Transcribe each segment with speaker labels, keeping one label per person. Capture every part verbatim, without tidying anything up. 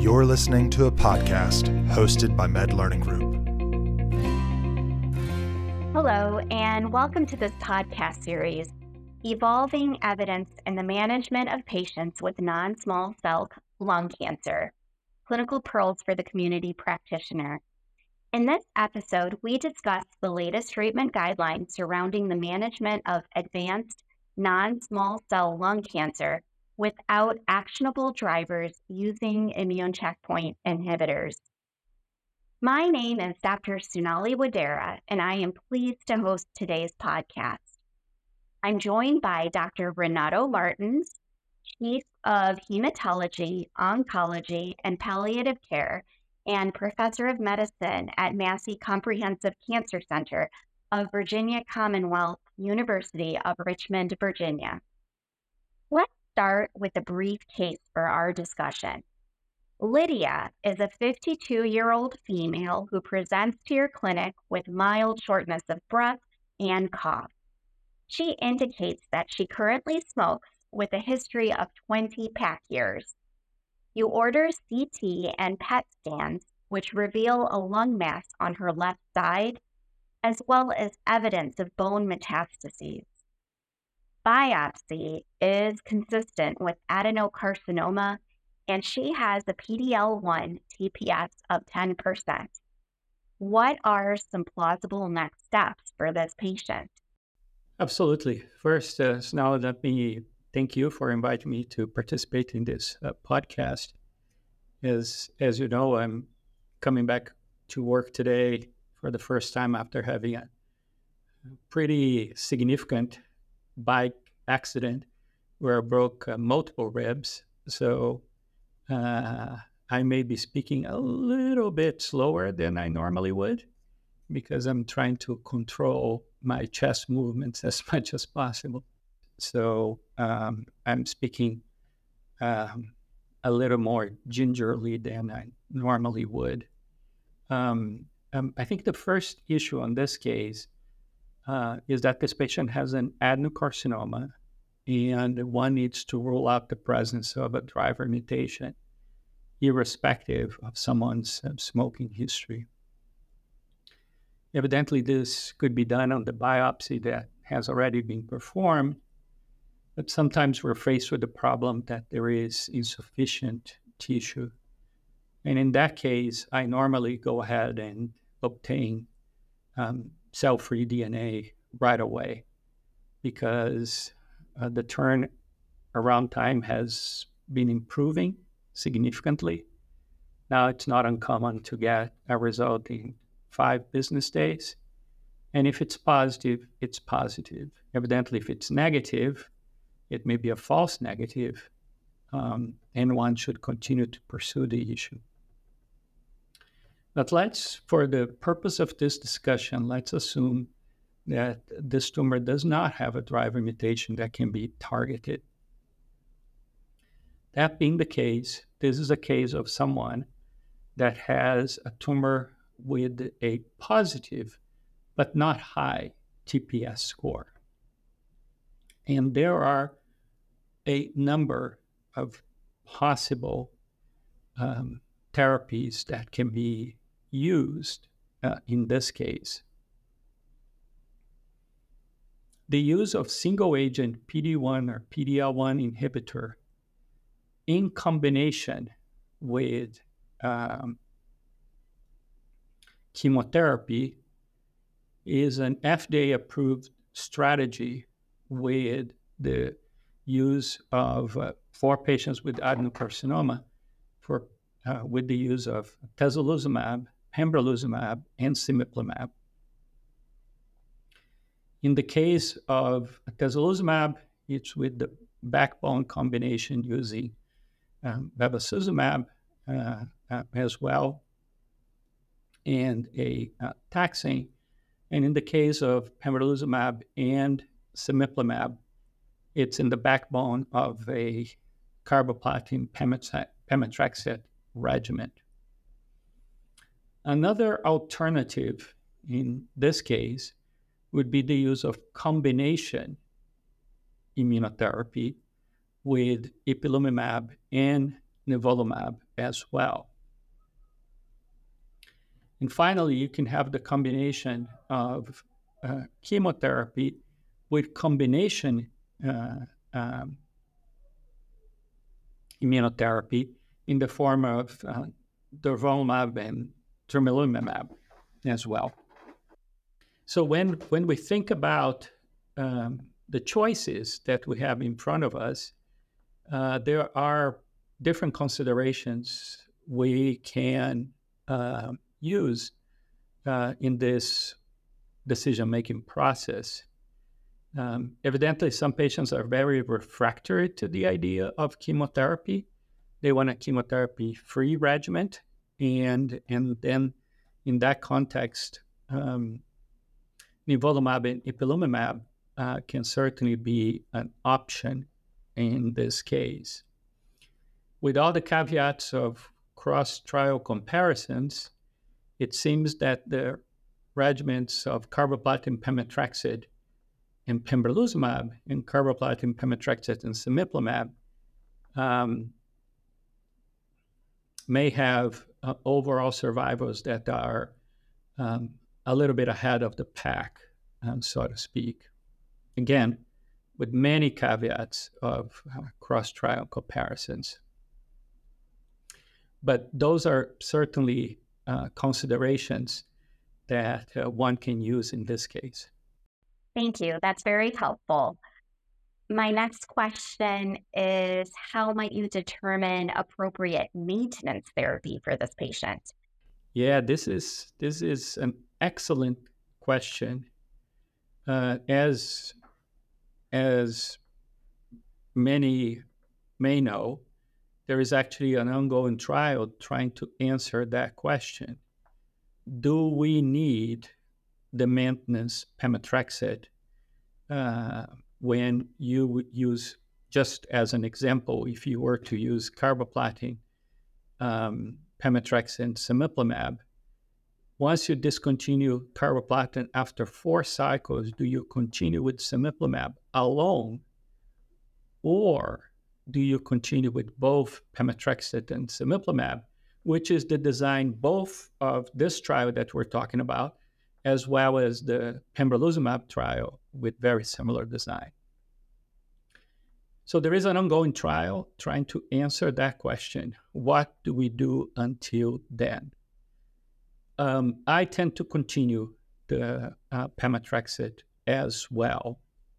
Speaker 1: You're listening to a podcast hosted by Med Learning Group.
Speaker 2: Hello, and welcome to this podcast series, Evolving Evidence in the Management of Patients with Non-Small Cell Lung Cancer, Clinical Pearls for the Community Practitioner. In this episode, we discuss the latest treatment guidelines surrounding the management of advanced non-small cell lung cancer without actionable drivers using immune checkpoint inhibitors. My name is Doctor Sunali Wadera, and I am pleased to host today's podcast. I'm joined by Doctor Renato Martins, Chief of Hematology, Oncology, and Palliative Care, and Professor of Medicine at Massey Comprehensive Cancer Center of Virginia Commonwealth University of Richmond, Virginia. Let's start with a brief case for our discussion. Lydia is a fifty-two-year-old female who presents to your clinic with mild shortness of breath and cough. She indicates that she currently smokes with a history of twenty pack years. You order C T and P E T scans, which reveal a lung mass on her left side, as well as evidence of bone metastases. Biopsy is consistent with adenocarcinoma, and she has a P D L one T P S of ten percent. What are some plausible next steps for this patient?
Speaker 3: Absolutely. First, uh, now let me thank you for inviting me to participate in this uh, podcast. As, as you know, I'm coming back to work today for the first time after having a pretty significant bike accident where I broke uh, multiple ribs. So uh, I may be speaking a little bit slower than I normally would because I'm trying to control my chest movements as much as possible. So um, I'm speaking um, a little more gingerly than I normally would. Um, um, I think the first issue on this case uh, is that this patient has an adenocarcinoma, and one needs to rule out the presence of a driver mutation, irrespective of someone's uh, smoking history. Evidently, this could be done on the biopsy that has already been performed, but sometimes we're faced with the problem that there is insufficient tissue. And in that case, I normally go ahead and obtain um, cell-free D N A right away because uh, the turnaround time has been improving significantly. Now it's not uncommon to get a result in five business days. And if it's positive, it's positive. Evidently, if it's negative, it may be a false negative, um, and one should continue to pursue the issue. But let's, for the purpose of this discussion, let's assume that this tumor does not have a driver mutation that can be targeted. That being the case, this is a case of someone that has a tumor with a positive but not high T P S score. And there are a number of possible um, therapies that can be used uh, in this case. The use of single-agent P D one or P D L one inhibitor in combination with um, chemotherapy is an F D A-approved strategy with the use of, uh, for patients with adenocarcinoma, for uh, with the use of atezolizumab, pembrolizumab, and cemiplimab. In the case of atezolizumab, it's with the backbone combination using um, bevacizumab uh, uh, as well, and a uh, taxane. And in the case of pembrolizumab and cemiplimab, it's in the backbone of a carboplatin pemetrexed regimen. Another alternative in this case would be the use of combination immunotherapy with ipilimumab and nivolumab as well. And finally, you can have the combination of uh, chemotherapy with combination uh, um, immunotherapy in the form of uh, durvalumab and tremelimumab as well. So when, when we think about um, the choices that we have in front of us, uh, there are different considerations we can uh, use uh, in this decision-making process. Um, evidently, some patients are very refractory to the idea of chemotherapy. They want a chemotherapy-free regimen, and and then in that context, um, nivolumab and ipilimumab uh, can certainly be an option in this case. With all the caveats of cross-trial comparisons, it seems that the regimens of carboplatin pemetrexed and pembrolizumab and carboplatin pemetrexed and cemiplimab um, may have uh, overall survivals that are um, a little bit ahead of the pack, um, so to speak. Again, with many caveats of uh, cross-trial comparisons. But those are certainly uh, considerations that uh, one can use in this case.
Speaker 2: Thank you. That's very helpful. My next question is, how might you determine appropriate maintenance therapy for this patient?
Speaker 3: Yeah, this is this is an excellent question. Uh, as as many may know, there is actually an ongoing trial trying to answer that question. Do we need the maintenance pemetrexed uh, when you would use, just as an example, if you were to use carboplatin, um, pemetrexed, and cemiplimab, once you discontinue carboplatin after four cycles, do you continue with cemiplimab alone, or do you continue with both pemetrexed and cemiplimab, which is the design both of this trial that we're talking about, as well as the pembrolizumab trial with very similar design. So there is an ongoing trial trying to answer that question. What do we do until then? Um, I tend to continue the uh, pemetrexed as well.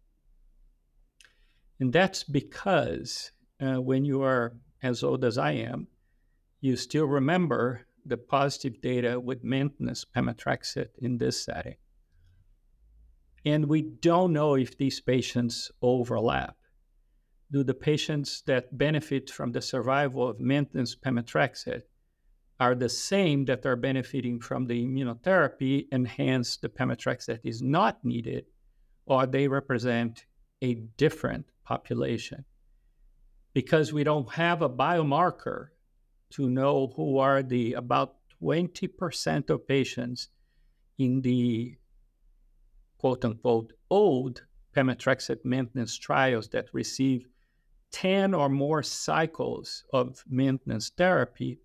Speaker 3: And that's because uh, when you are as old as I am, you still remember the positive data with maintenance pemetrexed in this setting. And we don't know if these patients overlap. Do the patients that benefit from the survival of maintenance pemetrexed are the same that are benefiting from the immunotherapy, and hence the pemetrexed is not needed, or they represent a different population? Because we don't have a biomarker to know who are the about twenty percent of patients in the quote-unquote old pemetrexed maintenance trials that receive ten or more cycles of maintenance therapy.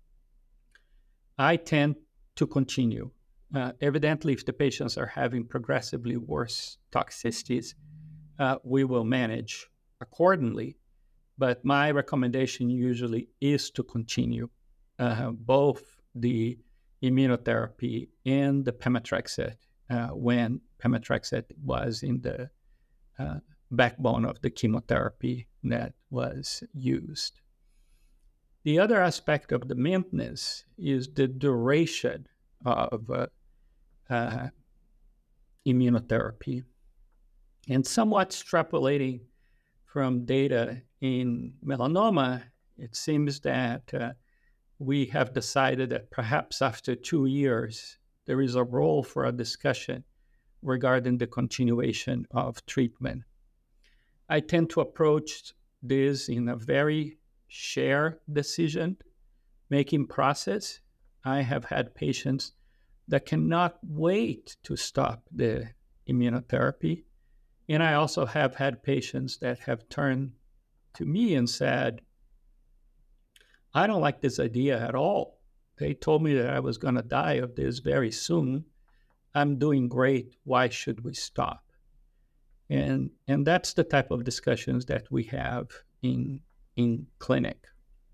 Speaker 3: I tend to continue. Uh, evidently, if the patients are having progressively worse toxicities, uh, we will manage accordingly. But my recommendation usually is to continue uh, both the immunotherapy and the pemetrexed uh, when pemetrexed was in the uh, backbone of the chemotherapy that was used. The other aspect of the maintenance is the duration of uh, uh, immunotherapy. And somewhat extrapolating from data in melanoma, it seems that uh, we have decided that perhaps after two years, there is a role for a discussion regarding the continuation of treatment. I tend to approach this in a very shared decision-making process. I have had patients that cannot wait to stop the immunotherapy. And I also have had patients that have turned to me and said, I don't like this idea at all. They told me that I was going to die of this very soon. I'm doing great. Why should we stop? And and that's the type of discussions that we have in in clinic.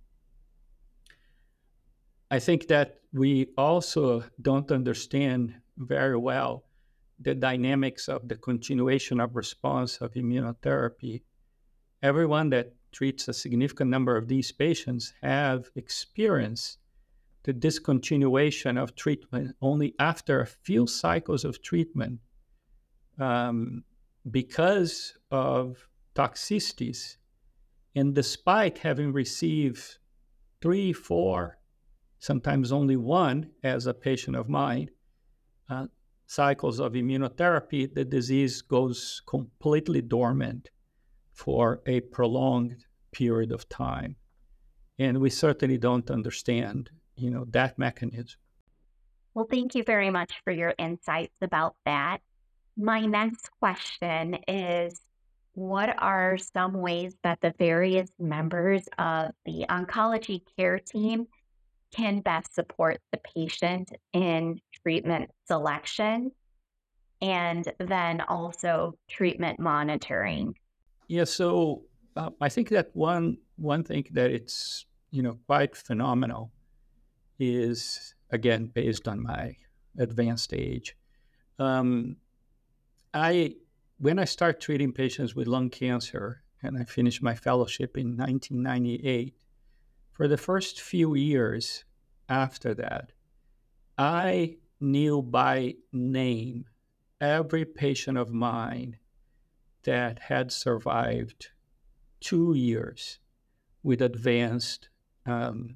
Speaker 3: I think that we also don't understand very well the dynamics of the continuation of response of immunotherapy. Everyone that treats a significant number of these patients have experienced the discontinuation of treatment only after a few cycles of treatment um, because of toxicities. And despite having received three, four, sometimes only one as a patient of mine, uh, cycles of immunotherapy, the disease goes completely dormant for a prolonged period of time. And we certainly don't understand, you know, that mechanism.
Speaker 2: Well, thank you very much for your insights about that. My next question is, what are some ways that the various members of the oncology care team can best support the patient in treatment selection and then also treatment monitoring?
Speaker 3: Yeah, so uh, I think that one one thing that it's, you know, quite phenomenal is, again, based on my advanced age. Um, I when I start treating patients with lung cancer, and I finished my fellowship in nineteen ninety-eight, for the first few years after that, I knew by name every patient of mine that had survived two years with advanced um,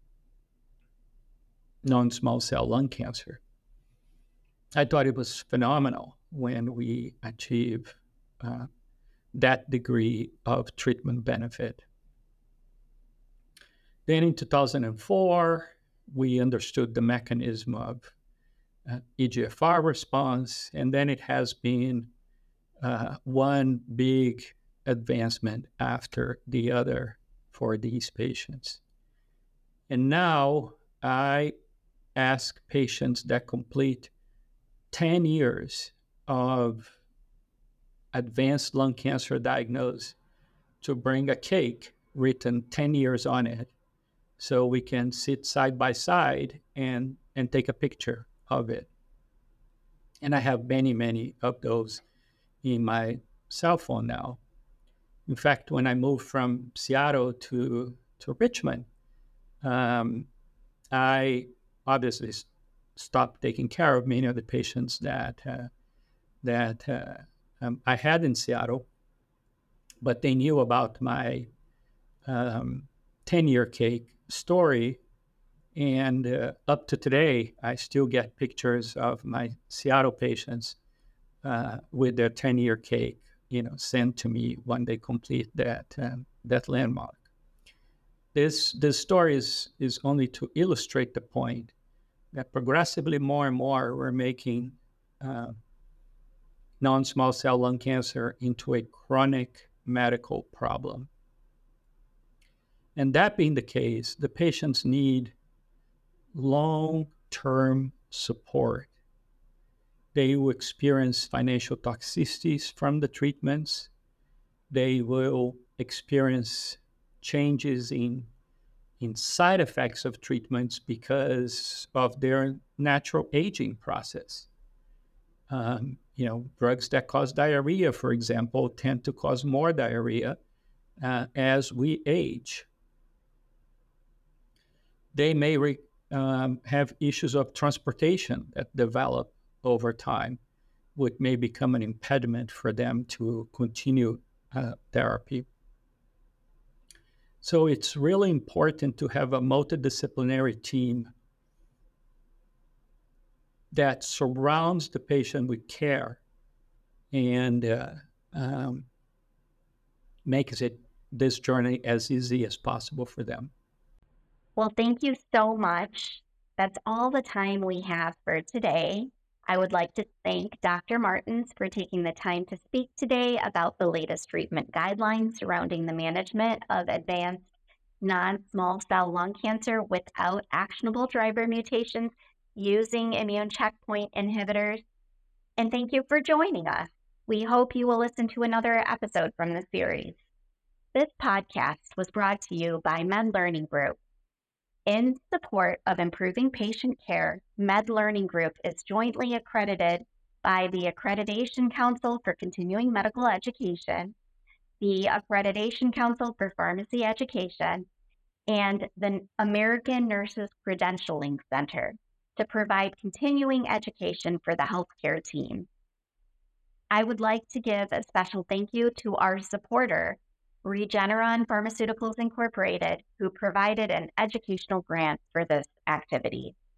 Speaker 3: non-small cell lung cancer. I thought it was phenomenal when we achieve uh, that degree of treatment benefit. Then in two thousand four, we understood the mechanism of uh, E G F R response, and then it has been uh, one big advancement after the other for these patients. And now I ask patients that complete ten years of advanced lung cancer diagnosis to bring a cake written ten years on it so we can sit side by side and, and take a picture of it. And I have many, many of those in my cell phone now. In fact, when I moved from Seattle to, to Richmond, um, I obviously stopped taking care of many of the patients that uh, that uh, um, I had in Seattle, but they knew about my um, ten-year cake story, and uh, up to today, I still get pictures of my Seattle patients uh, with their ten-year cake, you know, sent to me when they complete that um, that landmark. This this story is is only to illustrate the point that progressively more and more we're making uh, non-small cell lung cancer into a chronic medical problem. And that being the case, the patients need long-term support. They will experience financial toxicities from the treatments. They will experience changes in, in side effects of treatments because of their natural aging process. Um, you know, drugs that cause diarrhea, for example, tend to cause more diarrhea uh, as we age. They may re, um, have issues of transportation that develop over time, which may become an impediment for them to continue uh, therapy. So it's really important to have a multidisciplinary team that surrounds the patient with care and uh, um, makes it this journey as easy as possible for them.
Speaker 2: Well, thank you so much. That's all the time we have for today. I would like to thank Doctor Martins for taking the time to speak today about the latest treatment guidelines surrounding the management of advanced non-small cell lung cancer without actionable driver mutations using immune checkpoint inhibitors. And thank you for joining us. We hope you will listen to another episode from the series. This podcast was brought to you by MedLearning Group. In support of improving patient care, MedLearning Group is jointly accredited by the Accreditation Council for Continuing Medical Education, the Accreditation Council for Pharmacy Education, and the American Nurses Credentialing Center to provide continuing education for the healthcare team. I would like to give a special thank you to our supporter, Regeneron Pharmaceuticals Incorporated, who provided an educational grant for this activity.